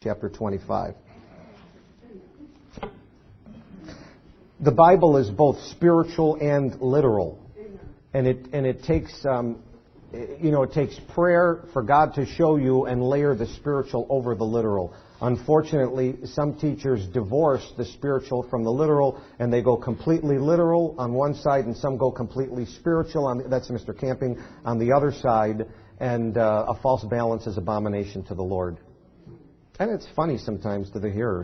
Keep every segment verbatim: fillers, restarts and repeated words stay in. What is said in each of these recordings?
chapter twenty-five. The Bible is both spiritual and literal, and it and it takes um, you know it takes prayer for God to show you and layer the spiritual over the literal. Unfortunately, some teachers divorce the spiritual from the literal, and they go completely literal on one side, and some go completely spiritual. On the, that's Mister Camping on the other side, and uh, a false balance is abomination to the Lord. And it's funny sometimes to the hearers.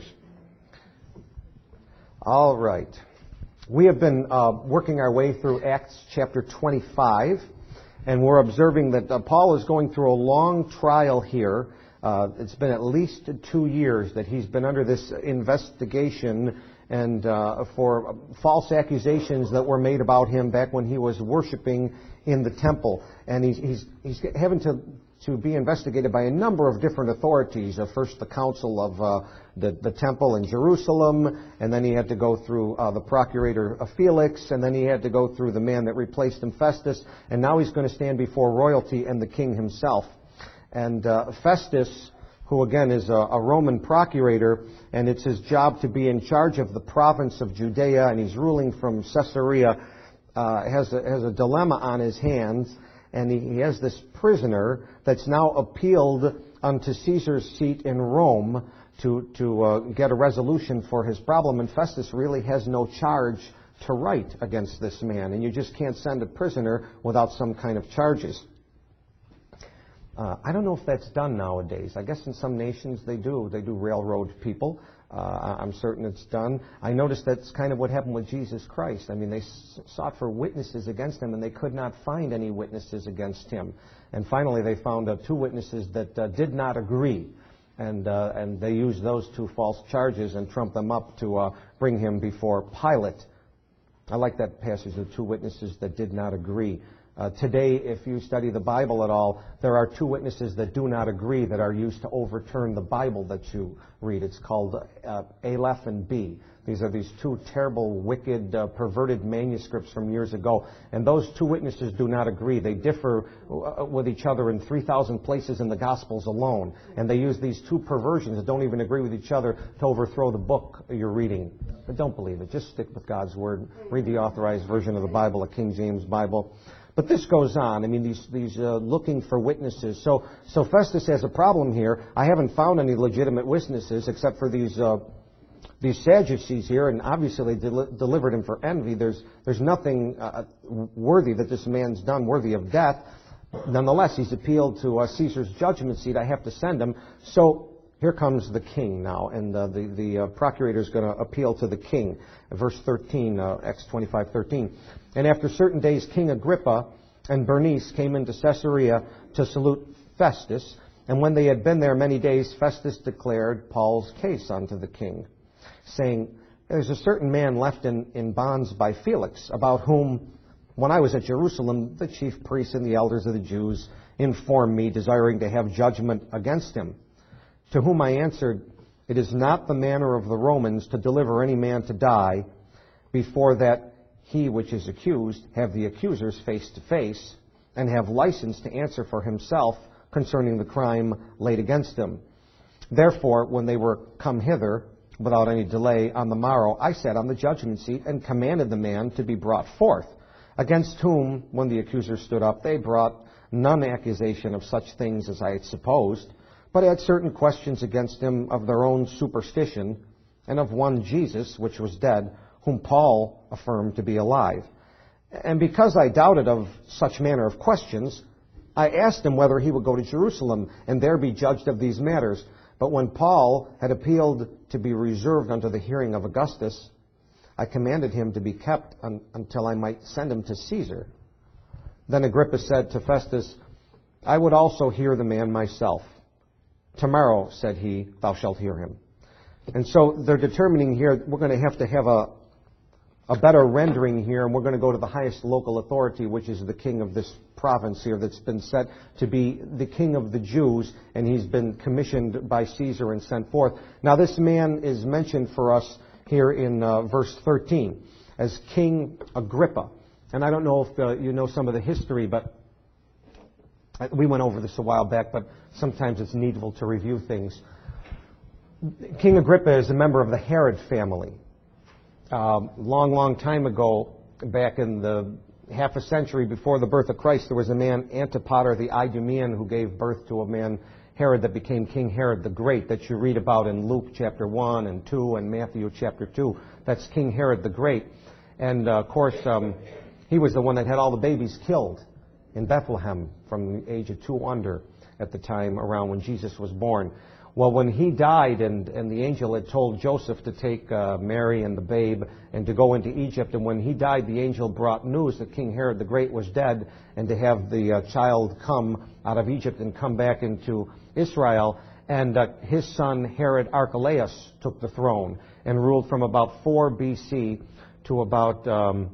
All right. We have been uh, working our way through Acts chapter twenty-five, and we're observing that uh, Paul is going through a long trial here. Uh, it's been at least two years that he's been under this investigation and uh, for false accusations that were made about him back when he was worshiping in the temple. And he's, he's, he's having to, to be investigated by a number of different authorities. Uh, first, the council of uh, the, the temple in Jerusalem, and then he had to go through uh, the procurator of Felix, and then he had to go through the man that replaced him, Festus, and now he's going to stand before royalty and the king himself. And uh, Festus, who again is a, a Roman procurator, and it's his job to be in charge of the province of Judea, and he's ruling from Caesarea, uh, has, a, has a dilemma on his hands, and he, he has this prisoner that's now appealed unto Caesar's seat in Rome to, to uh, get a resolution for his problem, and Festus really has no charge to write against this man, and you just can't send a prisoner without some kind of charges. Uh, I don't know if that's done nowadays. I guess in some nations they do. They do railroad people. Uh, I'm certain it's done. I noticed that's kind of what happened with Jesus Christ. I mean, they s- sought for witnesses against him, and they could not find any witnesses against him. And finally, they found uh, two witnesses that uh, did not agree. And, uh, and they used those two false charges and trumped them up to uh, bring him before Pilate. I like that passage, the two witnesses that did not agree. Uh, today, if you study the Bible at all, there are two witnesses that do not agree that are used to overturn the Bible that you read. It's called uh, Aleph and B. These are these two terrible, wicked, uh, perverted manuscripts from years ago. And those two witnesses do not agree. They differ uh, with each other in three thousand places in the Gospels alone. And they use these two perversions that don't even agree with each other to overthrow the book you're reading. But don't believe it. Just stick with God's Word. Read the authorized version of the Bible, a King James Bible. But this goes on. I mean, these these uh, looking for witnesses. So so Festus has a problem here. I haven't found any legitimate witnesses except for these uh, these Sadducees here, and obviously they del- delivered him for envy. There's there's nothing uh, worthy that this man's done worthy of death. Nonetheless, he's appealed to uh, Caesar's judgment seat. I have to send him. So here comes the king now, and uh, the the uh, procurator is going to appeal to the king. Verse thirteen, uh, Acts twenty-five thirteen. And after certain days, King Agrippa and Bernice came into Caesarea to salute Festus. And when they had been there many days, Festus declared Paul's case unto the king, saying, "There's a certain man left in, in bonds by Felix, about whom, when I was at Jerusalem, the chief priests and the elders of the Jews informed me, desiring to have judgment against him. To whom I answered, It is not the manner of the Romans to deliver any man to die, before that he which is accused have the accusers face to face, and have license to answer for himself concerning the crime laid against him. Therefore, when they were come hither, without any delay, on the morrow, I sat on the judgment seat, and commanded the man to be brought forth, against whom, when the accusers stood up, they brought none accusation of such things as I had supposed, but had certain questions against him of their own superstition, and of one Jesus, which was dead, whom Paul affirmed to be alive. And because I doubted of such manner of questions, I asked him whether he would go to Jerusalem, and there be judged of these matters. But when Paul had appealed to be reserved unto the hearing of Augustus, I commanded him to be kept un- until I might send him to Caesar. Then Agrippa said to Festus, I would also hear the man myself. Tomorrow, said he, thou shalt hear him. And so they're determining here, we're going to have to have a, a better rendering here, and we're going to go to the highest local authority, which is the king of this province here that's been set to be the king of the Jews, and he's been commissioned by Caesar and sent forth. Now this man is mentioned for us here in uh, verse thirteen as King Agrippa. And I don't know if uh, you know some of the history, but we went over this a while back, but sometimes it's needful to review things. King Agrippa is a member of the Herod family. Um, long, long time ago, back in the half a century before the birth of Christ, there was a man, Antipater the Idumean, who gave birth to a man, Herod, that became King Herod the Great, that you read about in Luke chapter one and two and Matthew chapter two. That's King Herod the Great. And, uh, of course, um, he was the one that had all the babies killed in Bethlehem from the age of two under at the time around when Jesus was born. Well, when he died, and, and the angel had told Joseph to take uh, Mary and the babe and to go into Egypt, and when he died, the angel brought news that King Herod the Great was dead, and to have the uh, child come out of Egypt and come back into Israel. And uh, his son, Herod Archelaus, took the throne and ruled from about four B C to about um,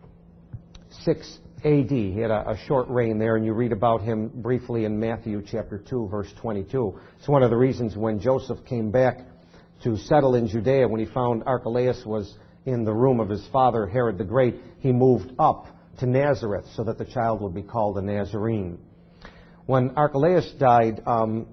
six A D. He had a, a short reign there, and you read about him briefly in Matthew chapter two, verse twenty-two. It's one of the reasons when Joseph came back to settle in Judea, when he found Archelaus was in the room of his father, Herod the Great, he moved up to Nazareth so that the child would be called a Nazarene. When Archelaus died um,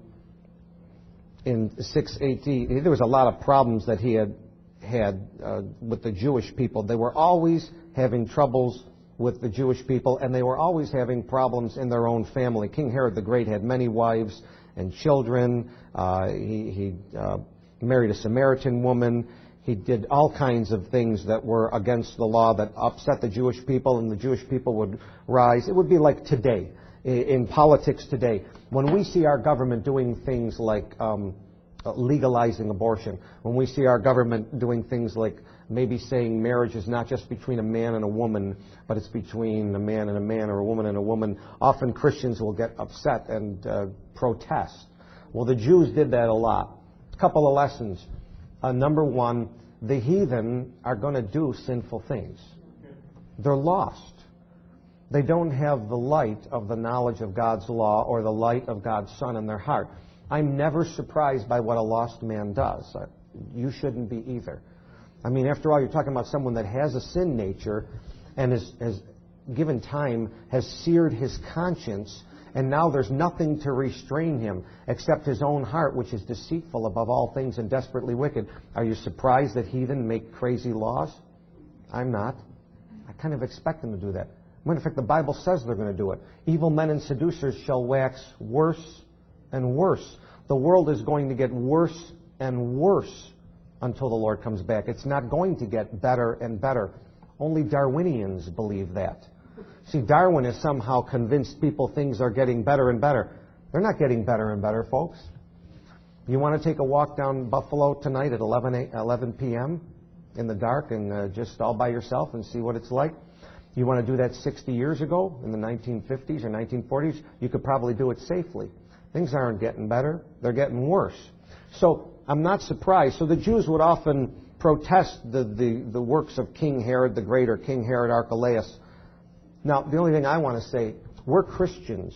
in six A D, there was a lot of problems that he had had uh, with the Jewish people. They were always having troubles with the Jewish people, and they were always having problems in their own family. King Herod the Great had many wives and children. Uh, he he uh, married a Samaritan woman. He did all kinds of things that were against the law that upset the Jewish people, and the Jewish people would rise. It would be like today, in politics today, when we see our government doing things like um, legalizing abortion, when we see our government doing things like maybe saying marriage is not just between a man and a woman, but it's between a man and a man or a woman and a woman, often Christians will get upset and uh, protest. Well, the Jews did that a lot. A couple of lessons. Uh, number one, the heathen are going to do sinful things. They're lost. They don't have the light of the knowledge of God's law or the light of God's Son in their heart. I'm never surprised by what a lost man does. You shouldn't be either. I mean, after all, you're talking about someone that has a sin nature and has, has given time, has seared his conscience, and now there's nothing to restrain him except his own heart, which is deceitful above all things and desperately wicked. Are you surprised that heathen make crazy laws? I'm not. I kind of expect them to do that. Matter of fact, the Bible says they're going to do it. Evil men and seducers shall wax worse and worse. The world is going to get worse and worse until the Lord comes back. It's not going to get better and better. Only Darwinians believe that. See, Darwin has somehow convinced people things are getting better and better. They're not getting better and better, folks. You want to take a walk down Buffalo tonight at eleven p.m. in the dark and uh, just all by yourself and see what it's like? You want to do that sixty years ago in the nineteen fifties or nineteen forties? You could probably do it safely. Things aren't getting better. They're getting worse. So I'm not surprised. So the Jews would often protest the, the, the works of King Herod the Great or King Herod Archelaus. Now, the only thing I want to say, we're Christians.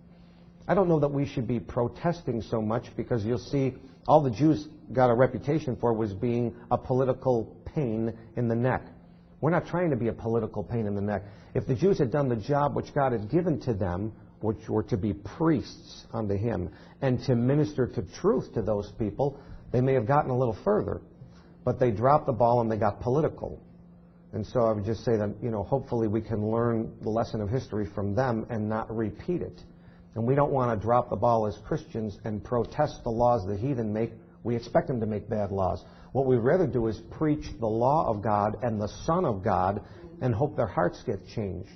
I don't know that we should be protesting so much, because you'll see all the Jews got a reputation for was being a political pain in the neck. We're not trying to be a political pain in the neck. If the Jews had done the job which God had given to them, which were to be priests unto Him, and to minister to truth to those people, they may have gotten a little further. But they dropped the ball and they got political. And so I would just say that, you know, hopefully we can learn the lesson of history from them and not repeat it. And we don't want to drop the ball as Christians and protest the laws the heathen make. We expect them to make bad laws. What we'd rather do is preach the law of God and the Son of God and hope their hearts get changed.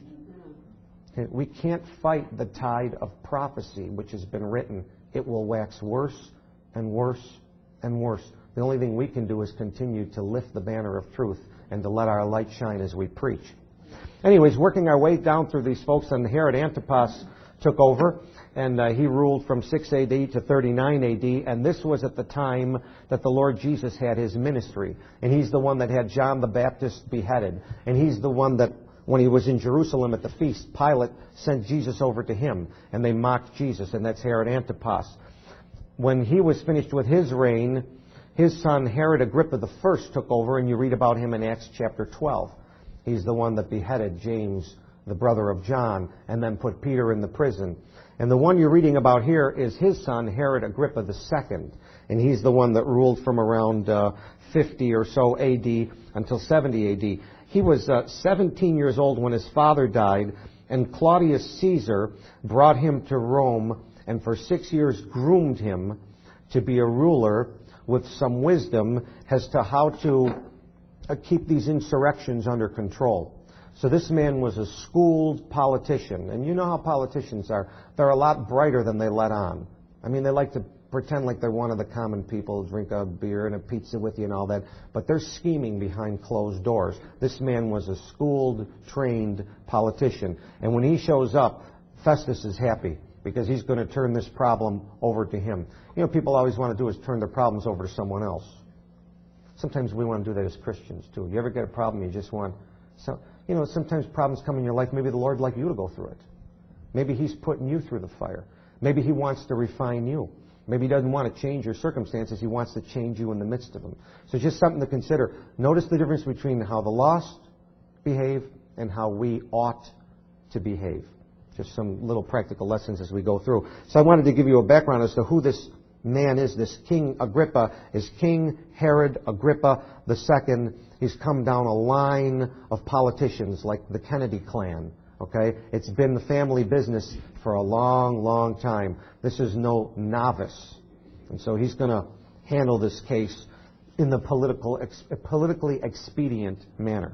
We can't fight the tide of prophecy which has been written. It will wax worse and worse and worse. The only thing we can do is continue to lift the banner of truth and to let our light shine as we preach. Anyways, working our way down through these folks, and Herod Antipas took over, and uh, he ruled from six A D to thirty-nine A D, and this was at the time that the Lord Jesus had His ministry. And He's the one that had John the Baptist beheaded. And He's the one that, when He was in Jerusalem at the feast, Pilate sent Jesus over to him, and they mocked Jesus, and that's Herod Antipas. When he was finished with his reign, his son Herod Agrippa the First took over, and you read about him in Acts chapter twelve. He's the one that beheaded James, the brother of John, and then put Peter in the prison. And the one you're reading about here is his son, Herod Agrippa the Second. and he's the one that ruled from around uh, fifty or so A D until seventy A D. He was uh, seventeen years old when his father died, and Claudius Caesar brought him to Rome and for six years groomed him to be a ruler with some wisdom as to how to uh, keep these insurrections under control. So this man was a schooled politician, and you know how politicians are. They're a lot brighter than they let on. I mean, they like to pretend like they're one of the common people, drink a beer and a pizza with you and all that, but they're scheming behind closed doors. This man was a schooled, trained politician, and when he shows up, Festus is happy because he's going to turn this problem over to him. You know, people always want to do is turn their problems over to someone else. Sometimes we want to do that as Christians, too. You ever get a problem, you just want... So, you know, sometimes problems come in your life. Maybe the Lord would like you to go through it. Maybe He's putting you through the fire. Maybe He wants to refine you. Maybe He doesn't want to change your circumstances. He wants to change you in the midst of them. So it's just something to consider. Notice the difference between how the lost behave and how we ought to behave. Just some little practical lessons as we go through. So I wanted to give you a background as to who this man is. This King Agrippa is King Herod Agrippa the Second. He's come down a line of politicians like the Kennedy clan. Okay? It's been the family business for a long, long time. This is no novice. And so he's going to handle this case in the political, ex- politically expedient manner.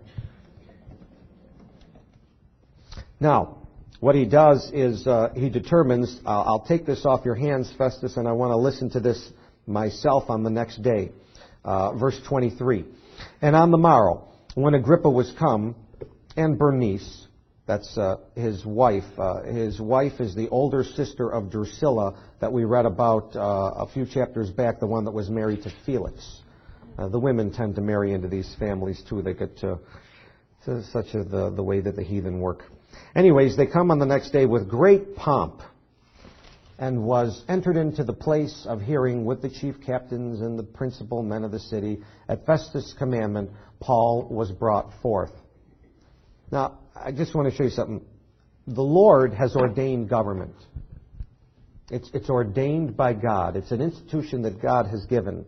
Now, what he does is uh, he determines, uh, I'll take this off your hands, Festus, and I want to listen to this myself on the next day. Uh, verse twenty-three. And on the morrow, when Agrippa was come, and Bernice, that's uh, his wife. Uh, his wife is the older sister of Drusilla that we read about uh, a few chapters back, the one that was married to Felix. Uh, the women tend to marry into these families, too. They get to, to such a, the, the way that the heathen work. Anyways, they come on the next day with great pomp, and was entered into the place of hearing with the chief captains and the principal men of the city. At Festus' commandment, Paul was brought forth. Now, I just want to show you something. The Lord has ordained government. It's, it's ordained by God. It's an institution that God has given.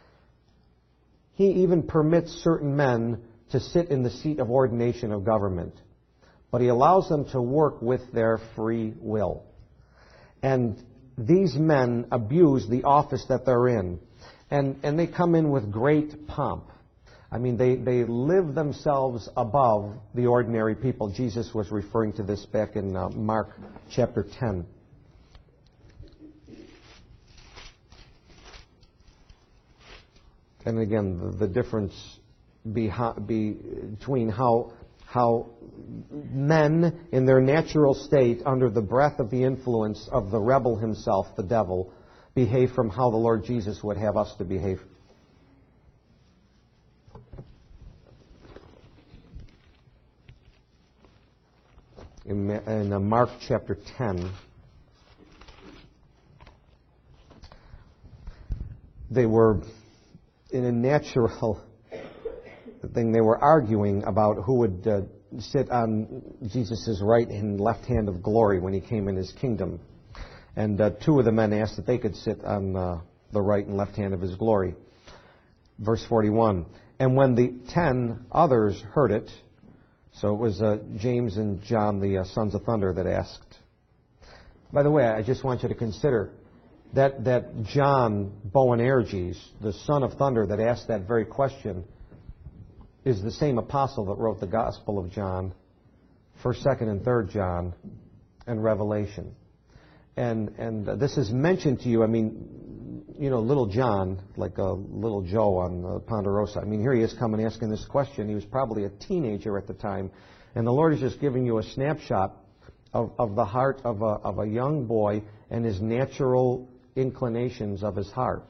He even permits certain men to sit in the seat of ordination of government, but He allows them to work with their free will. And these men abuse the office that they're in. And, and they come in with great pomp. I mean, they, they live themselves above the ordinary people. Jesus was referring to this back in uh, Mark chapter ten. And again, the, the difference behi- be, between how... how men in their natural state, under the breath of the influence of the rebel himself, the devil, behave from how the Lord Jesus would have us to behave. In, in uh, Mark chapter ten, they were in a natural thing. They were arguing about who would uh, sit on Jesus' right and left hand of glory when He came in His kingdom. And uh, two of the men asked that they could sit on uh, the right and left hand of His glory. Verse forty-one. And when the ten others heard it, so it was uh, James and John, the uh, sons of thunder, that asked. By the way, I just want you to consider that, that John Boanerges, the son of thunder that asked that very question, is the same apostle that wrote the Gospel of John, First, Second, and Third John, and Revelation. And and uh, this is mentioned to you. I mean, you know, little John, like a little Joe on uh, Ponderosa. I mean, here he is coming asking this question. He was probably a teenager at the time, and the Lord is just giving you a snapshot of, of the heart of a of a young boy and his natural inclinations of his heart.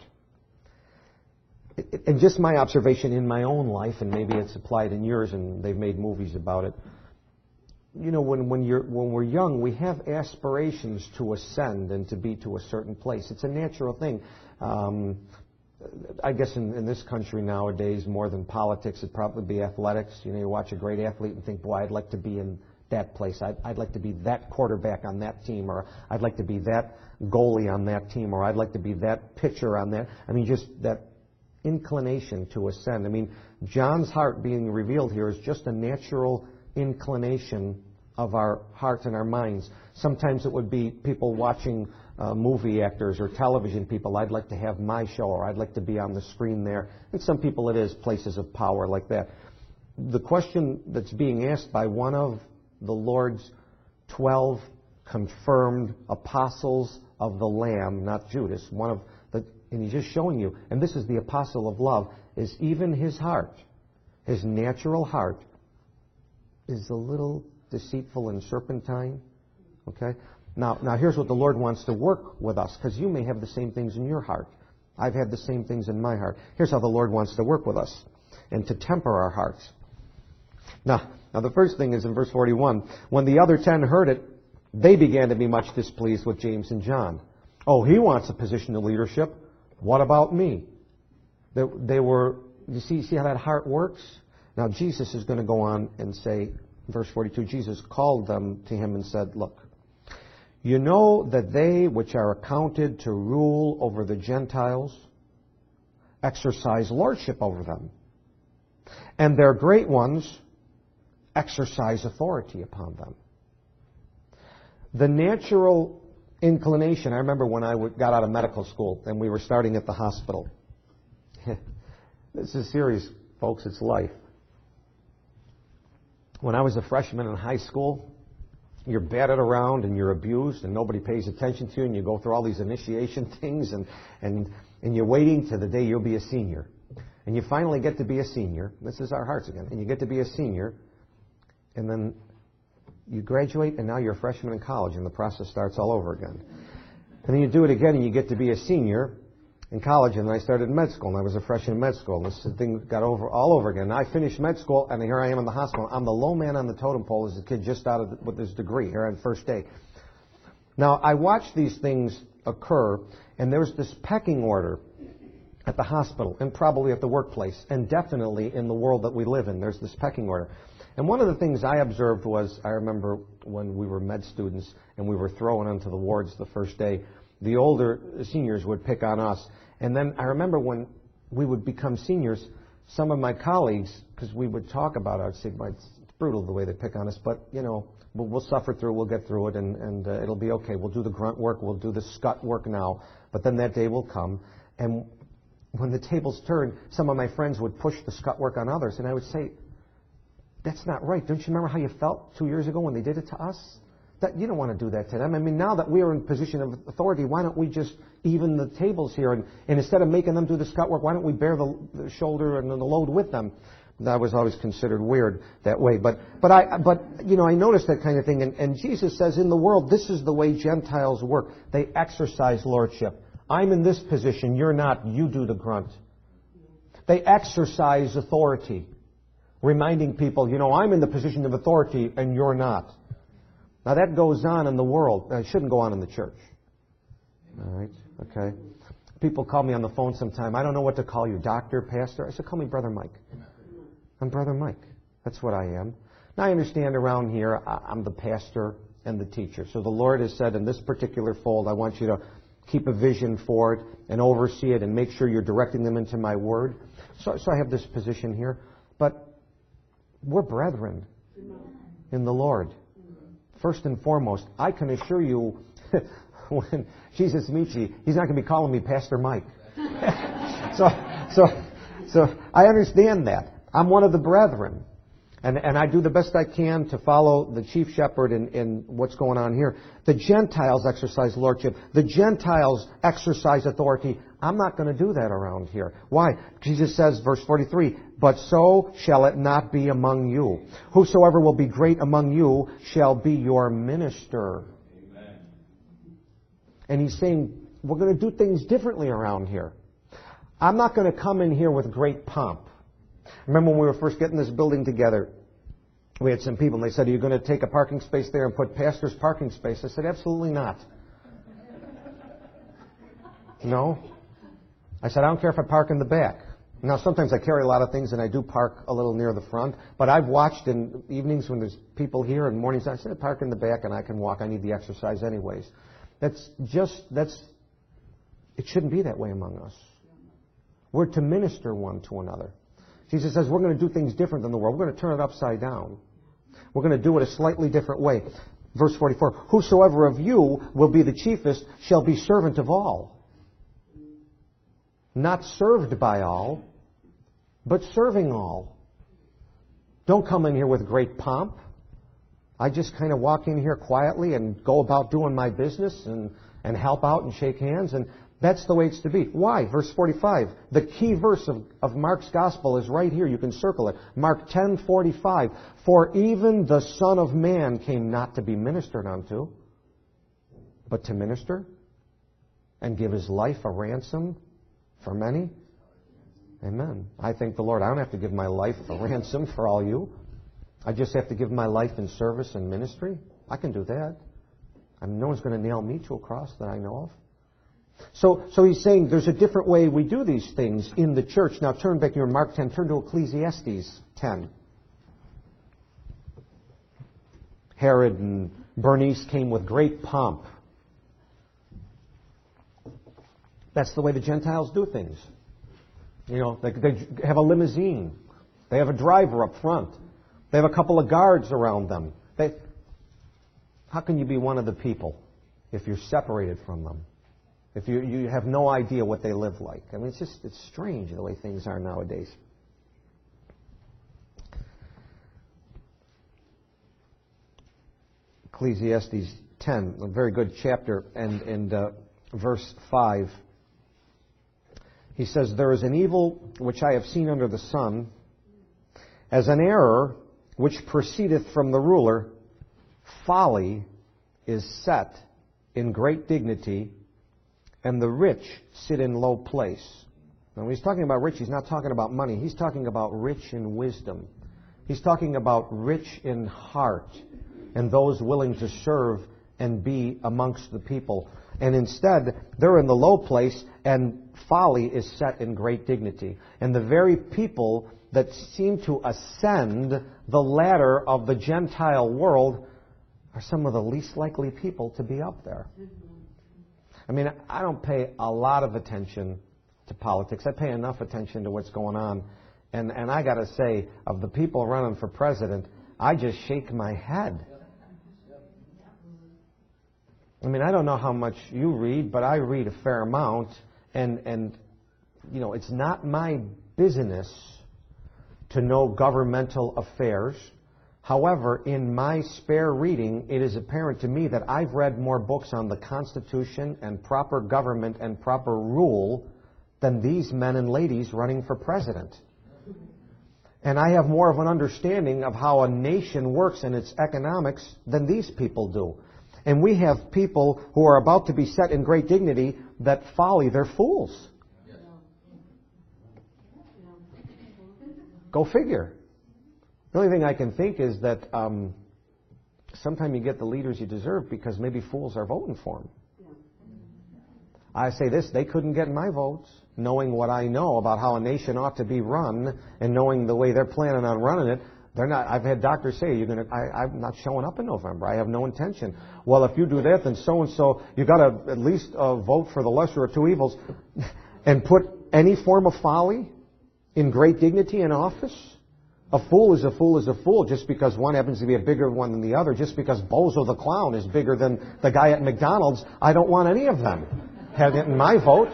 And just my observation in my own life, and maybe it's applied in yours, and they've made movies about it. You know, when, when, you're, when we're young, we have aspirations to ascend and to be to a certain place. It's a natural thing. Um, I guess in, in this country nowadays, more than politics, it'd probably be athletics. You know, you watch a great athlete and think, boy, I'd like to be in that place. I'd, I'd like to be that quarterback on that team, or I'd like to be that goalie on that team, or I'd like to be that pitcher on that. I mean, just that inclination to ascend. I mean, John's heart being revealed here is just a natural inclination of our hearts and our minds. Sometimes it would be people watching uh, movie actors or television people. I'd like to have my show, or I'd like to be on the screen there. And some people it is places of power like that. The question that's being asked by one of the Lord's twelve confirmed apostles of the Lamb, not Judas, one of the, and he's just showing you, and this is the apostle of love, is even his heart, his natural heart, is a little deceitful and serpentine. Okay? Now, now here's what the Lord wants to work with us, because you may have the same things in your heart. I've had the same things in my heart. Here's how the Lord wants to work with us and to temper our hearts. Now, now the first thing is in verse forty-one. When the other ten heard it, they began to be much displeased with James and John. Oh, he wants a position of leadership. What about me? They, they were, you see, see how that heart works? Now, Jesus is going to go on and say, verse forty-two, Jesus called them to him and said, look, you know that they which are accounted to rule over the Gentiles exercise lordship over them, and their great ones exercise authority upon them. The natural inclination, I remember when I got out of medical school and we were starting at the hospital. This is serious, folks, it's life. When I was a freshman in high school, you're batted around and you're abused and nobody pays attention to you, and you go through all these initiation things, and, and, and you're waiting to the day you'll be a senior. And you finally get to be a senior. This is our hearts again. And you get to be a senior, and then you graduate, and now you're a freshman in college, and the process starts all over again. And then you do it again, and you get to be a senior in college, and then I started med school, and I was a freshman in med school, and this thing got over all over again. And I finished med school, and here I am in the hospital. I'm the low man on the totem pole as a kid just out of the, with his degree here on first day. Now, I watched these things occur, and there's this pecking order at the hospital, and probably at the workplace, and definitely in the world that we live in. There's this pecking order. And one of the things I observed was, I remember when we were med students and we were thrown onto the wards the first day, the older seniors would pick on us. And then I remember when we would become seniors, some of my colleagues, because we would talk about it, I'd say, it's brutal the way they pick on us, but, you know, we'll, we'll suffer through, we'll get through it, and, and uh, it'll be okay. We'll do the grunt work, we'll do the scut work now, but then that day will come. And when the tables turned, some of my friends would push the scut work on others, and I would say, that's not right. Don't you remember how you felt two years ago when they did it to us? That you don't want to do that to them. I mean, now that we are in position of authority, why don't we just even the tables here? And, and instead of making them do the scut work, why don't we bear the, the shoulder and the load with them? That was always considered weird that way. But, but, I, but you know, I noticed that kind of thing. And, and Jesus says, in the world, this is the way Gentiles work. They exercise lordship. I'm in this position. You're not. You do the grunt. They exercise authority. Reminding people, you know, I'm in the position of authority and you're not. Now that goes on in the world. It shouldn't go on in the church. All right? Okay? People call me on the phone sometime. I don't know what to call you, doctor, pastor. I said, call me Brother Mike. I'm Brother Mike. That's what I am. Now I understand around here, I'm the pastor and the teacher. So the Lord has said in this particular fold, I want you to keep a vision for it and oversee it and make sure you're directing them into my word. So, so I have this position here. But we're brethren in the Lord. First and foremost, I can assure you, when Jesus meets you, He's not going to be calling me Pastor Mike. so, so, so I understand that. I'm one of the brethren. And, and I do the best I can to follow the chief shepherd in, in what's going on here. The Gentiles exercise lordship. The Gentiles exercise authority. I'm not going to do that around here. Why? Jesus says, verse forty-three, but so shall it not be among you. Whosoever will be great among you shall be your minister. Amen. And he's saying, we're going to do things differently around here. I'm not going to come in here with great pomp. Remember when we were first getting this building together, we had some people, and they said, are you going to take a parking space there and put pastor's parking space? I said, absolutely not. No. I said, I don't care if I park in the back. Now, sometimes I carry a lot of things and I do park a little near the front, but I've watched in evenings when there's people here and mornings, I said, park in the back and I can walk. I need the exercise anyways. That's just, that's, it shouldn't be that way among us. We're to minister one to another. Jesus says we're going to do things different than the world. We're going to turn it upside down. We're going to do it a slightly different way. Verse forty-four, whosoever of you will be the chiefest shall be servant of all. Not served by all, but serving all. Don't come in here with great pomp. I just kind of walk in here quietly and go about doing my business and, and help out and shake hands. And that's the way it's to be. Why? Verse forty-five. The key verse of, of Mark's gospel is right here. You can circle it. Mark ten forty-five. For even the Son of Man came not to be ministered unto, but to minister and give his life a ransom for many. Amen. I thank the Lord. I don't have to give my life a ransom for all you. I just have to give my life in service and ministry. I can do that. I mean, no one's going to nail me to a cross that I know of. So, so he's saying there's a different way we do these things in the church. Now turn back here in Mark ten. Turn to Ecclesiastes ten. Herod and Bernice came with great pomp. That's the way the Gentiles do things. You know, they, they have a limousine. They have a driver up front. They have a couple of guards around them. They, how can you be one of the people if you're separated from them? If you, you have no idea what they live like. I mean, it's just, it's strange the way things are nowadays. Ecclesiastes ten, a very good chapter, and, and uh, verse five. He says, there is an evil which I have seen under the sun, as an error which proceedeth from the ruler. Folly is set in great dignity, and the rich sit in low place. Now, when he's talking about rich, he's not talking about money. He's talking about rich in wisdom. He's talking about rich in heart and those willing to serve and be amongst the people. And instead, they're in the low place, and folly is set in great dignity. And the very people that seem to ascend the ladder of the Gentile world are some of the least likely people to be up there. I mean, I don't pay a lot of attention to politics. I pay enough attention to what's going on. And, and I got to say, of the people running for president, I just shake my head. I mean, I don't know how much you read, but I read a fair amount. And, and you know, it's not my business to know governmental affairs. However, in my spare reading, it is apparent to me that I've read more books on the Constitution and proper government and proper rule than these men and ladies running for president. And I have more of an understanding of how a nation works and its economics than these people do. And we have people who are about to be set in great dignity that folly, they're fools. Go figure. The only thing I can think is that um, sometimes you get the leaders you deserve because maybe fools are voting for them. I say this, they couldn't get my votes, knowing what I know about how a nation ought to be run and knowing the way they're planning on running it. They're not. I've had doctors say, "You're gonna. I, I'm not showing up in November. I have no intention." Well, if you do that, then so and so, you got to at least uh, vote for the lesser of two evils, and put any form of folly in great dignity in office. A fool is a fool is a fool just because one happens to be a bigger one than the other. Just because Bozo the clown is bigger than the guy at McDonald's, I don't want any of them having my vote.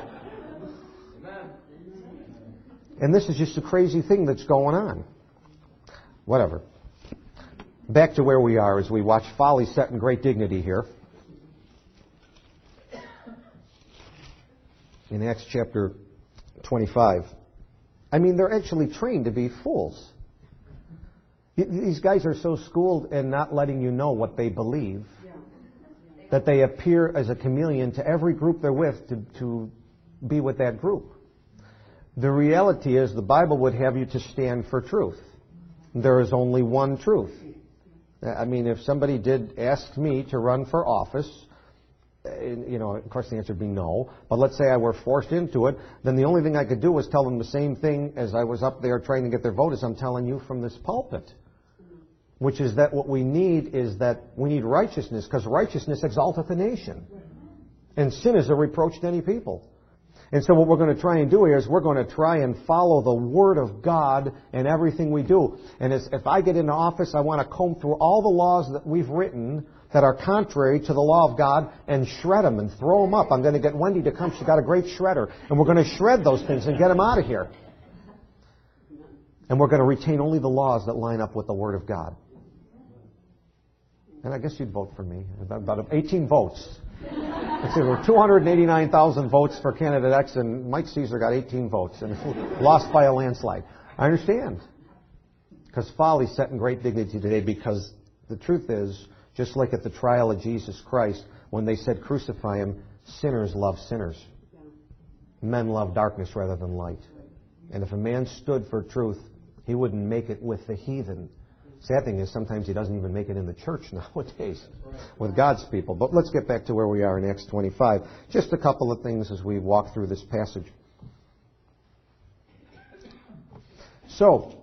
And this is just a crazy thing that's going on. Whatever. Back to where we are as we watch folly set in great dignity here. In Acts chapter twenty-five. I mean, they're actually trained to be fools. These guys are so schooled in not letting you know what they believe that they appear as a chameleon to every group they're with to, to be with that group. The reality is the Bible would have you to stand for truth. There is only one truth. I mean, if somebody did ask me to run for office, you know, of course the answer would be no, but let's say I were forced into it, then the only thing I could do was tell them the same thing as I was up there trying to get their vote as I'm telling you from this pulpit. Which is that what we need is that we need righteousness, because righteousness exalteth a nation. And sin is a reproach to any people. And so what we're going to try and do here is we're going to try and follow the Word of God in everything we do. And as, if I get into office, I want to comb through all the laws that we've written that are contrary to the law of God and shred them and throw them up. I'm going to get Wendy to come. She's got a great shredder. And we're going to shred those things and get them out of here. And we're going to retain only the laws that line up with the Word of God. And I guess you'd vote for me. About eighteen votes. Let's see, there were two hundred eighty-nine thousand votes for candidate X, and Mike Caesar got eighteen votes and lost by a landslide. I understand. Because folly's set in great dignity today, because the truth is, just like at the trial of Jesus Christ, when they said crucify him, sinners love sinners. Men love darkness rather than light. And if a man stood for truth, he wouldn't make it with the heathen. Sad thing is sometimes he doesn't even make it in the church nowadays with God's people. But let's get back to where we are in Acts twenty-five. Just a couple of things as we walk through this passage. So,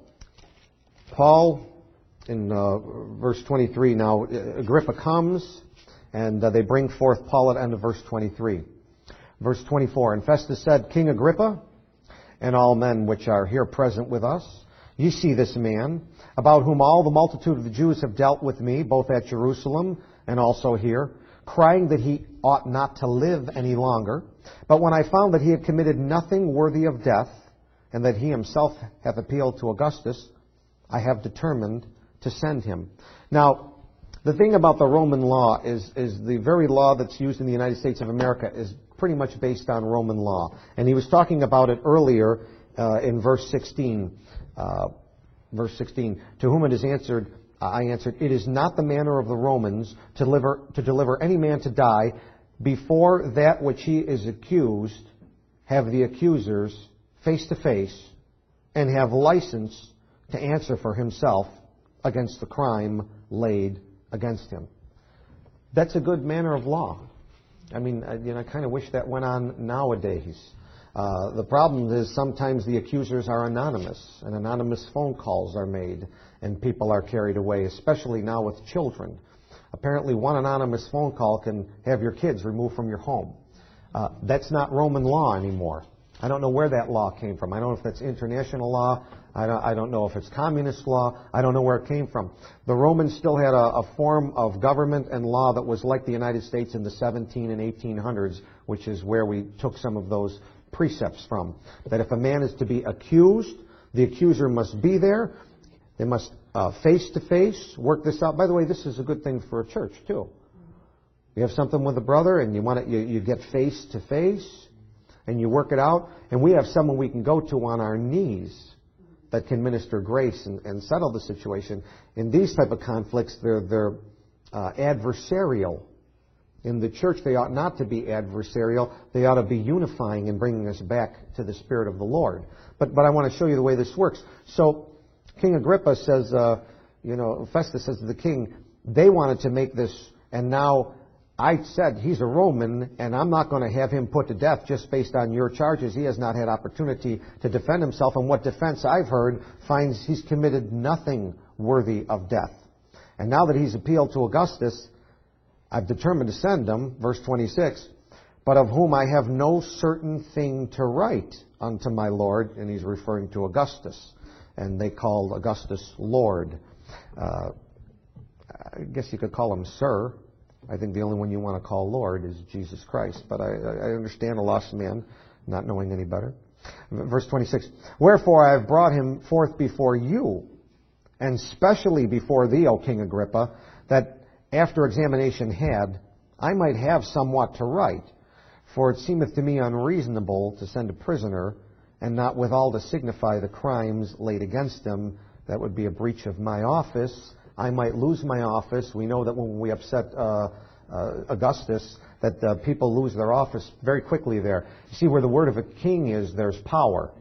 Paul, in uh, verse twenty-three, now Agrippa comes, and uh, they bring forth Paul at end of verse twenty-three. Verse twenty-four, and Festus said, King Agrippa, and all men which are here present with us, ye see this man, about whom all the multitude of the Jews have dealt with me, both at Jerusalem and also here, crying that he ought not to live any longer. But when I found that he had committed nothing worthy of death, and that he himself hath appealed to Augustus, I have determined to send him. Now, the thing about the Roman law is, is the very law that's used in the United States of America is pretty much based on Roman law. And he was talking about it earlier uh, in verse sixteen. Uh, verse sixteen, to whom it is answered, uh, I answered, it is not the manner of the Romans to deliver, to deliver any man to die before that which he is accused have the accusers face to face and have license to answer for himself against the crime laid against him. That's a good manner of law. I mean, I, you know, I kind of wish that went on nowadays. Uh, the problem is sometimes the accusers are anonymous, and anonymous phone calls are made, and people are carried away, especially now with children. Apparently one anonymous phone call can have your kids removed from your home. Uh, that's not Roman law anymore. I don't know where that law came from. I don't know if that's international law. I don't, I don't know if it's communist law. I don't know where it came from. The Romans still had a, a form of government and law that was like the United States in the seventeen and eighteen hundreds, which is where we took some of those precepts from. That if a man is to be accused, the accuser must be there. They must uh, face-to-face work this out. By the way, this is a good thing for a church, too. You have something with a brother and you want it, you, you get face-to-face and you work it out. And we have someone we can go to on our knees that can minister grace and, and settle the situation. In these type of conflicts, they're, they're uh, adversarial. In the church, they ought not to be adversarial. They ought to be unifying and bringing us back to the Spirit of the Lord. But but I want to show you the way this works. So King Agrippa says, uh, you know, Festus says to the king, they wanted to make this, and now I said he's a Roman, and I'm not going to have him put to death just based on your charges. He has not had opportunity to defend himself, and what defense I've heard finds he's committed nothing worthy of death. And now that he's appealed to Augustus, I've determined to send him, verse twenty-six, but of whom I have no certain thing to write unto my Lord, and he's referring to Augustus, and they called Augustus Lord. Uh, I guess you could call him Sir. I think the only one you want to call Lord is Jesus Christ, but I, I understand a lost man not knowing any better. Verse twenty-six, wherefore I have brought him forth before you, and specially before thee, O King Agrippa, that after examination had, I might have somewhat to write. For it seemeth to me unreasonable to send a prisoner, and not withal to signify the crimes laid against him. That would be a breach of my office. I might lose my office. We know that when we upset uh, uh, Augustus, that uh, people lose their office very quickly there. You see, where the word of a king is, there's power.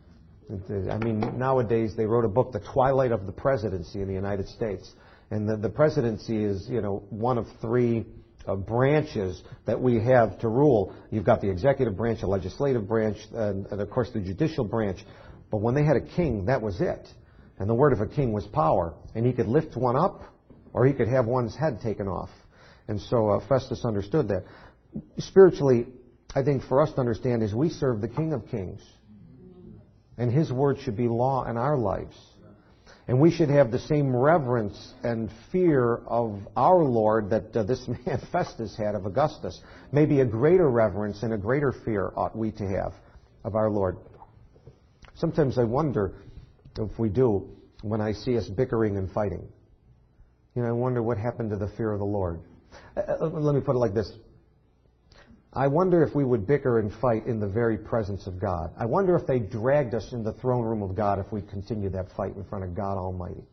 I mean, nowadays they wrote a book, The Twilight of the Presidency in the United States. And the, the presidency is, you know, one of three uh, branches that we have to rule. You've got the executive branch, the legislative branch, and, and of course the judicial branch. But when they had a king, that was it. And the word of a king was power. And he could lift one up, or he could have one's head taken off. And so uh, Festus understood that. Spiritually, I think for us to understand is we serve the King of Kings. And his word should be law in our lives. And we should have the same reverence and fear of our Lord that uh, this man Festus had of Augustus. Maybe a greater reverence and a greater fear ought we to have of our Lord. Sometimes I wonder if we do when I see us bickering and fighting. You know, I wonder what happened to the fear of the Lord. Uh, let me put it like this. I wonder if we would bicker and fight in the very presence of God. I wonder if they dragged us in the throne room of God if we continued that fight in front of God Almighty.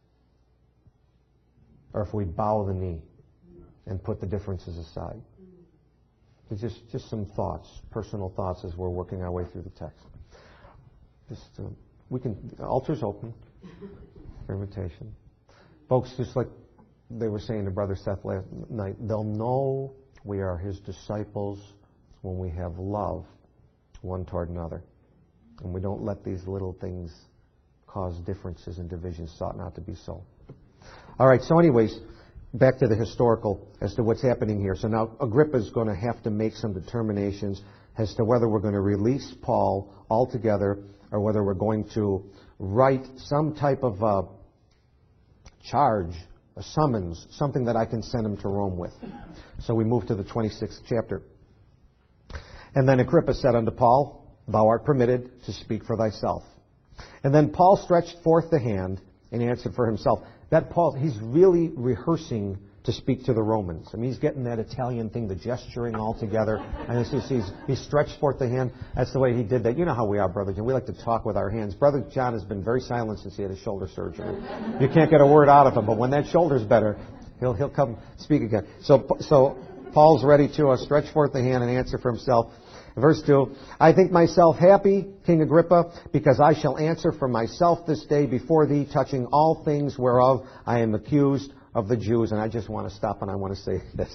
Or if we bow the knee and put the differences aside. It's just, just some thoughts, personal thoughts as we're working our way through the text. Just, uh, we can, the altar's open for invitation. Folks, just like they were saying to Brother Seth last night, they'll know we are his disciples when we have love one toward another. And we don't let these little things cause differences and divisions. Sought not to be so. All right, so anyways, back to the historical as to what's happening here. So now Agrippa's going to have to make some determinations as to whether we're going to release Paul altogether or whether we're going to write some type of uh, charge, a summons, something that I can send him to Rome with. So we move to the twenty-sixth chapter. And then Agrippa said unto Paul, Thou art permitted to speak for thyself. And then Paul stretched forth the hand and answered for himself. That Paul, he's really rehearsing to speak to the Romans. I mean, he's getting that Italian thing, the gesturing all together. And it's just, he's, he stretched forth the hand. That's the way he did that. You know how we are, Brother John. We like to talk with our hands. Brother John has been very silent since he had his shoulder surgery. You can't get a word out of him, but when that shoulder's better, he'll he'll come speak again. So so Paul's ready to uh, stretch forth the hand and answer for himself. Verse two, I think myself happy, King Agrippa, because I shall answer for myself this day before thee, touching all things whereof I am accused of the Jews. And I just want to stop and I want to say this.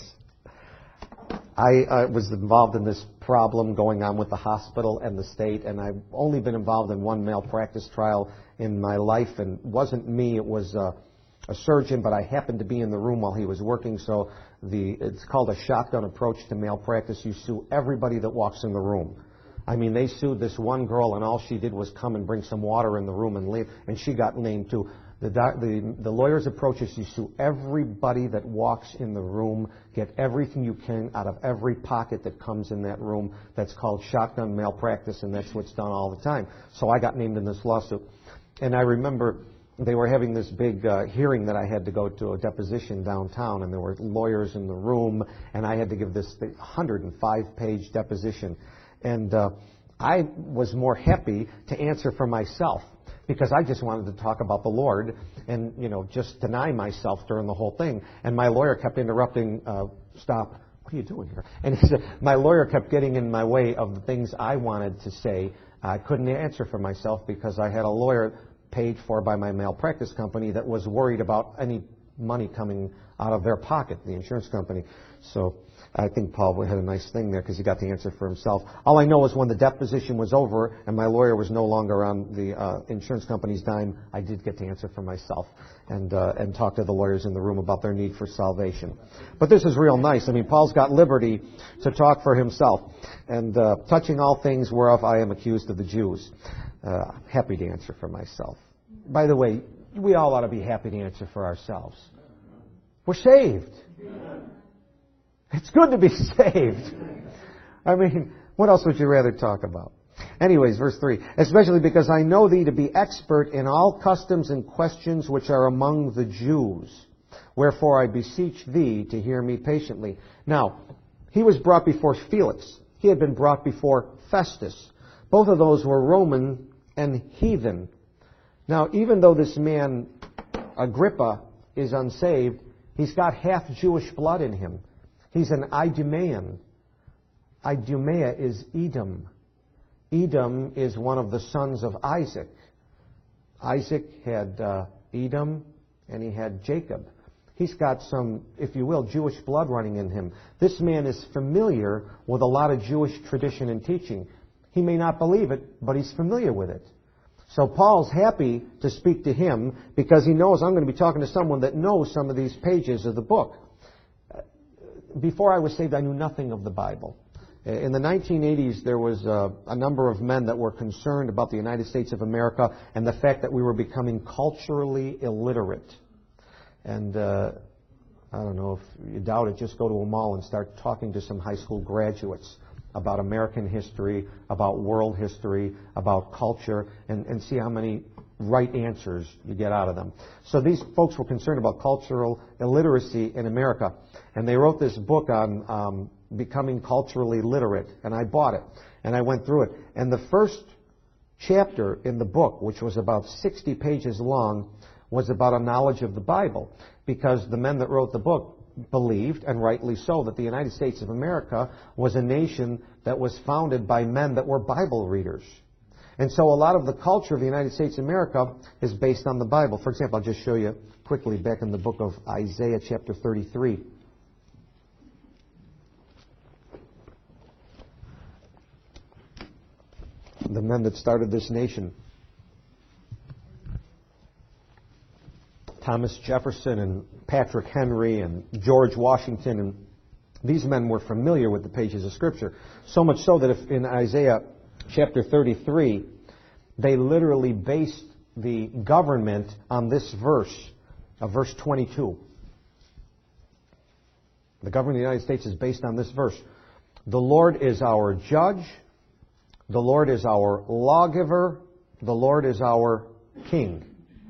I uh, was involved in this problem going on with the hospital and the state, and I've only been involved in one malpractice trial in my life, and it wasn't me, it was uh, a surgeon, but I happened to be in the room while he was working, so the it's called a shotgun approach to malpractice. You sue everybody that walks in the room. I mean, they sued this one girl, and all she did was come and bring some water in the room and leave, and she got named too. The, doc, the, the lawyer's approach is you sue everybody that walks in the room, get everything you can out of every pocket that comes in that room. That's called shotgun malpractice, and that's what's done all the time. So I got named in this lawsuit. And I remember they were having this big uh, hearing that I had to go to, a deposition downtown, and there were lawyers in the room, and I had to give this one hundred five page deposition. And uh, I was more happy to answer for myself, because I just wanted to talk about the Lord and, you know, just deny myself during the whole thing. And my lawyer kept interrupting, uh, stop, what are you doing here? And he said, my lawyer kept getting in my way of the things I wanted to say. I couldn't answer for myself because I had a lawyer paid for by my malpractice company that was worried about any money coming out of their pocket, the insurance company. So I think Paul had a nice thing there because he got the answer for himself. All I know is when the deposition was over and my lawyer was no longer on the uh, insurance company's dime, I did get to answer for myself and uh, and talk to the lawyers in the room about their need for salvation. But this is real nice. I mean, Paul's got liberty to talk for himself. And uh, touching all things whereof I am accused of the Jews. Uh, happy to answer for myself. By the way, we all ought to be happy to answer for ourselves. We're saved. It's good to be saved. I mean, what else would you rather talk about? Anyways, verse three. Especially because I know thee to be expert in all customs and questions which are among the Jews. Wherefore I beseech thee to hear me patiently. Now, he was brought before Felix. He had been brought before Festus. Both of those were Roman and heathen. Now, even though this man, Agrippa, is unsaved, he's got half Jewish blood in him. He's an Idumean. Idumea is Edom. Edom is one of the sons of Isaac. Isaac had uh, Edom, and he had Jacob. He's got some, if you will, Jewish blood running in him. This man is familiar with a lot of Jewish tradition and teaching. He may not believe it, but he's familiar with it. So Paul's happy to speak to him because he knows I'm going to be talking to someone that knows some of these pages of the book. Before I was saved, I knew nothing of the Bible. In the nineteen eighties, there was a, a number of men that were concerned about the United States of America and the fact that we were becoming culturally illiterate. And uh, I don't know if you doubt it, just go to a mall and start talking to some high school graduates about American history, about world history, about culture, and, and see how many right answers you get out of them. So these folks were concerned about cultural illiteracy in America, and they wrote this book on um, becoming culturally literate, and I bought it, and I went through it. And the first chapter in the book, which was about sixty pages long, was about a knowledge of the Bible, because the men that wrote the book believed, and rightly so, that the United States of America was a nation that was founded by men that were Bible readers. And so a lot of the culture of the United States of America is based on the Bible. For example, I'll just show you quickly back in the book of Isaiah chapter thirty-three. The men that started this nation. Thomas Jefferson and Patrick Henry and George Washington, and these men were familiar with the pages of Scripture. So much so that if in Isaiah chapter thirty-three, they literally based the government on this verse, uh, verse twenty-two. The government of the United States is based on this verse. The Lord is our judge. The Lord is our lawgiver. The Lord is our king.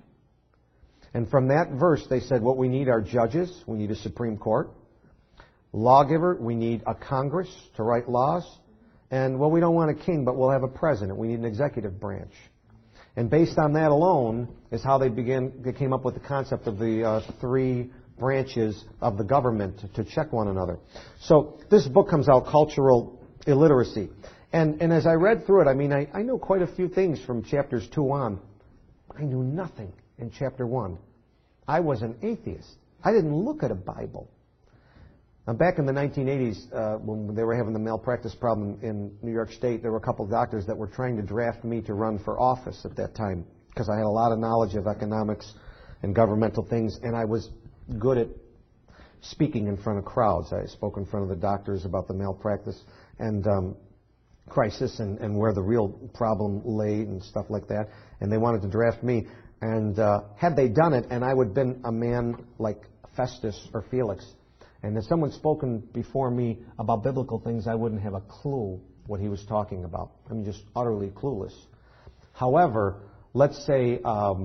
And from that verse, they said what we need are judges. We need a Supreme Court. Lawgiver, we need a Congress to write laws. And, well, we don't want a king, but we'll have a president. We need an executive branch. And based on that alone is how they began, they came up with the concept of the uh, three branches of the government to, to check one another. So this book comes out, Cultural Illiteracy. And, and as I read through it, I mean, I, I know quite a few things from chapters two on. I knew nothing in chapter one. I was an atheist. I didn't look at a Bible. Now, back in the nineteen eighties, uh, when they were having the malpractice problem in New York State, there were a couple of doctors that were trying to draft me to run for office at that time because I had a lot of knowledge of economics and governmental things, and I was good at speaking in front of crowds. I spoke in front of the doctors about the malpractice and um, crisis and, and where the real problem lay and stuff like that, and they wanted to draft me. And uh, had they done it, and I would have been a man like Festus or Felix, and if someone spoken before me about biblical things, I wouldn't have a clue what he was talking about. I mean, just utterly clueless. However, let's say um,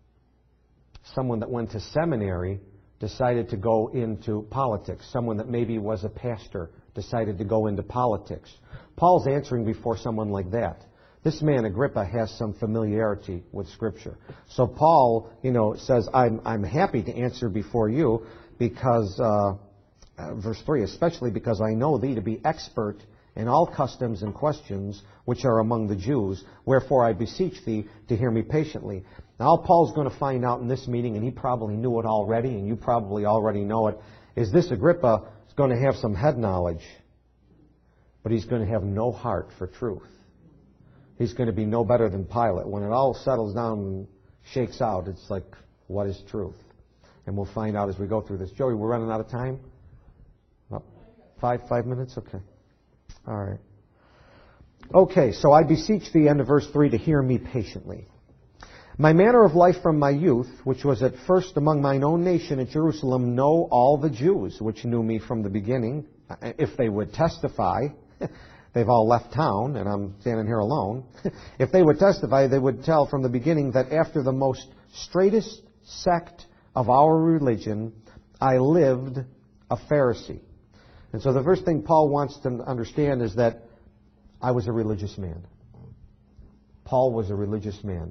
someone that went to seminary decided to go into politics. Someone that maybe was a pastor decided to go into politics. Paul's answering before someone like that. This man, Agrippa, has some familiarity with Scripture. So Paul, you know, says, I'm, I'm happy to answer before you because, uh, uh, verse three, especially because I know thee to be expert in all customs and questions which are among the Jews, wherefore I beseech thee to hear me patiently. Now, all Paul's going to find out in this meeting, and he probably knew it already, and you probably already know it, is this Agrippa is going to have some head knowledge, but he's going to have no heart for truth. He's going to be no better than Pilate. When it all settles down and shakes out, it's like, what is truth? And we'll find out as we go through this. Joey, we're running out of time? Well, five, five minutes? Okay. All right. Okay, so I beseech thee, end of verse three, to hear me patiently. My manner of life from my youth, which was at first among mine own nation at Jerusalem, know all the Jews, which knew me from the beginning, if they would testify. They've all left town, and I'm standing here alone. If they would testify, they would tell from the beginning that after the most straightest sect of our religion, I lived a Pharisee. And so the first thing Paul wants to understand is that I was a religious man. Paul was a religious man.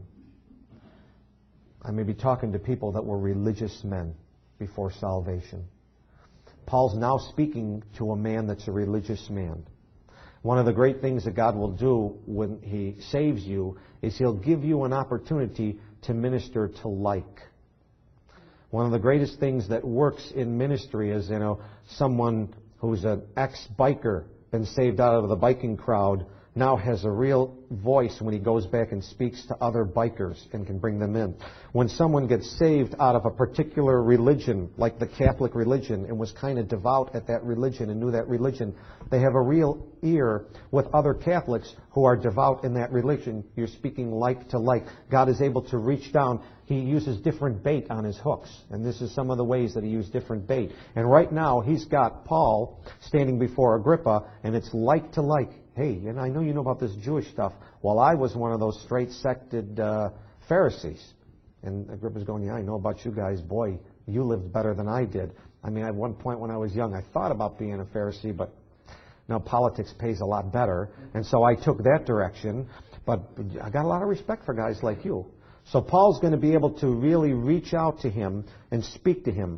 I may be talking to people that were religious men before salvation. Paul's now speaking to a man that's a religious man. One of the great things that God will do when He saves you is He'll give you an opportunity to minister to like. One of the greatest things that works in ministry is, you know, someone who's an ex-biker, been saved out of the biking crowd, now has a real voice when he goes back and speaks to other bikers and can bring them in. When someone gets saved out of a particular religion, like the Catholic religion, and was kind of devout at that religion and knew that religion, they have a real ear with other Catholics who are devout in that religion. You're speaking like to like. God is able to reach down. He uses different bait on his hooks. And this is some of the ways that he used different bait. And right now, he's got Paul standing before Agrippa, and it's like to like. Hey, and I know you know about this Jewish stuff. Well, I was one of those straight-sected uh, Pharisees. And Agrippa's going, yeah, I know about you guys. Boy, you lived better than I did. I mean, at one point when I was young, I thought about being a Pharisee, but now politics pays a lot better. And so I took that direction. But I got a lot of respect for guys like you. So Paul's going to be able to really reach out to him and speak to him.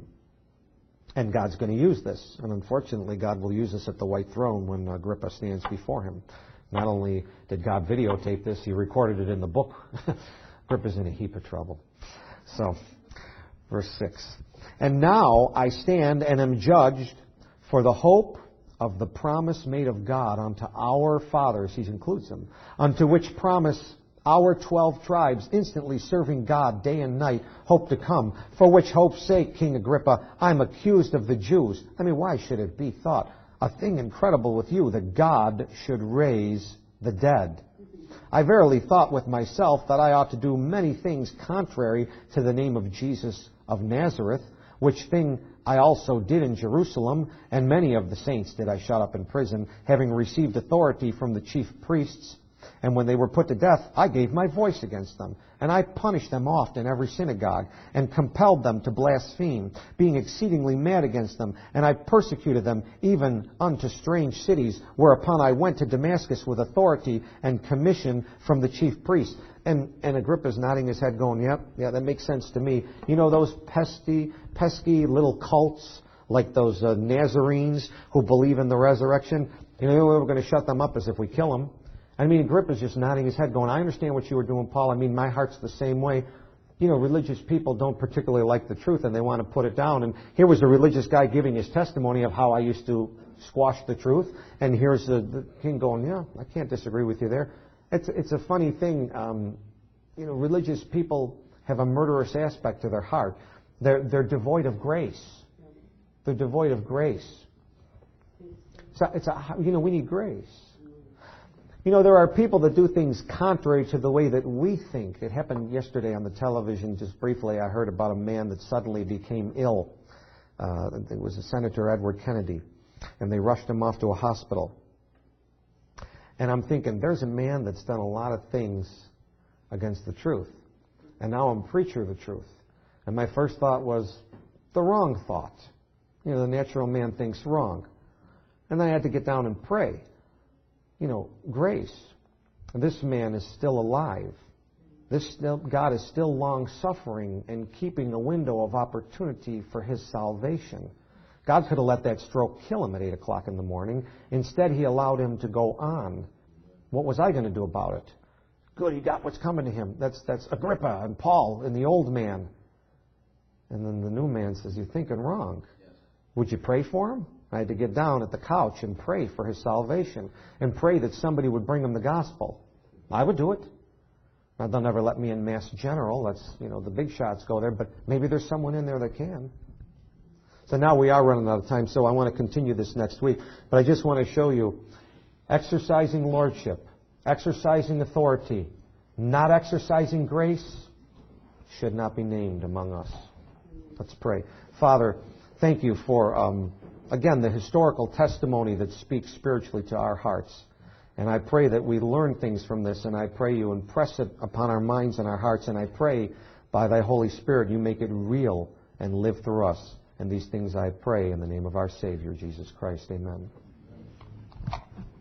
And God's going to use this. And unfortunately, God will use this at the white throne when Agrippa stands before him. Not only did God videotape this, he recorded it in the book. Agrippa's in a heap of trouble. So, verse six. And now I stand and am judged for the hope of the promise made of God unto our fathers, he includes them, unto which promise our twelve tribes, instantly serving God day and night, hope to come, for which hope's sake, King Agrippa, I'm accused of the Jews. I mean, why should it be thought a thing incredible with you that God should raise the dead? I verily thought with myself that I ought to do many things contrary to the name of Jesus of Nazareth, which thing I also did in Jerusalem, and many of the saints did I shut up in prison, having received authority from the chief priests. And when they were put to death, I gave my voice against them. And I punished them oft in every synagogue, and compelled them to blaspheme, being exceedingly mad against them. And I persecuted them even unto strange cities, whereupon I went to Damascus with authority and commission from the chief priests. And, and Agrippa's nodding his head going, yep, yeah, that makes sense to me. You know those pesky, pesky little cults, like those uh, Nazarenes who believe in the resurrection? You know, the only way we're going to shut them up is if we kill them. I mean, Agrippa's just nodding his head going, I understand what you were doing, Paul. I mean, my heart's the same way. You know, religious people don't particularly like the truth, and they want to put it down. And here was a religious guy giving his testimony of how I used to squash the truth. And here's the, the king going, yeah, I can't disagree with you there. It's, it's a funny thing. Um, you know, religious people have a murderous aspect to their heart. They're, they're devoid of grace. They're devoid of grace. So it's a, you know, we need grace. You know, there are people that do things contrary to the way that we think. It happened yesterday on the television, just briefly. I heard about a man that suddenly became ill. Uh, it was Senator Edward Kennedy. And they rushed him off to a hospital. And I'm thinking, there's a man that's done a lot of things against the truth. And now I'm a preacher of the truth. And my first thought was the wrong thought. You know, the natural man thinks wrong. And then I had to get down and pray. You know, grace. This man is still alive. This still, God is still long-suffering and keeping a window of opportunity for his salvation. God could have let that stroke kill him at eight o'clock in the morning. Instead, he allowed him to go on. What was I going to do about it? Good, he got what's coming to him. That's, that's Agrippa and Paul and the old man. And then the new man says, you're thinking wrong. Would you pray for him? I had to get down at the couch and pray for his salvation and pray that somebody would bring him the gospel. I would do it. Now, they'll never let me in Mass General. That's, you know, the big shots go there, but maybe there's someone in there that can. So now we are running out of time, so I want to continue this next week. But I just want to show you exercising lordship, exercising authority, not exercising grace should not be named among us. Let's pray. Father, thank you for... Um, Again, the historical testimony that speaks spiritually to our hearts. And I pray that we learn things from this, and I pray you impress it upon our minds and our hearts, and I pray by thy Holy Spirit you make it real and live through us. And these things I pray in the name of our Savior, Jesus Christ. Amen.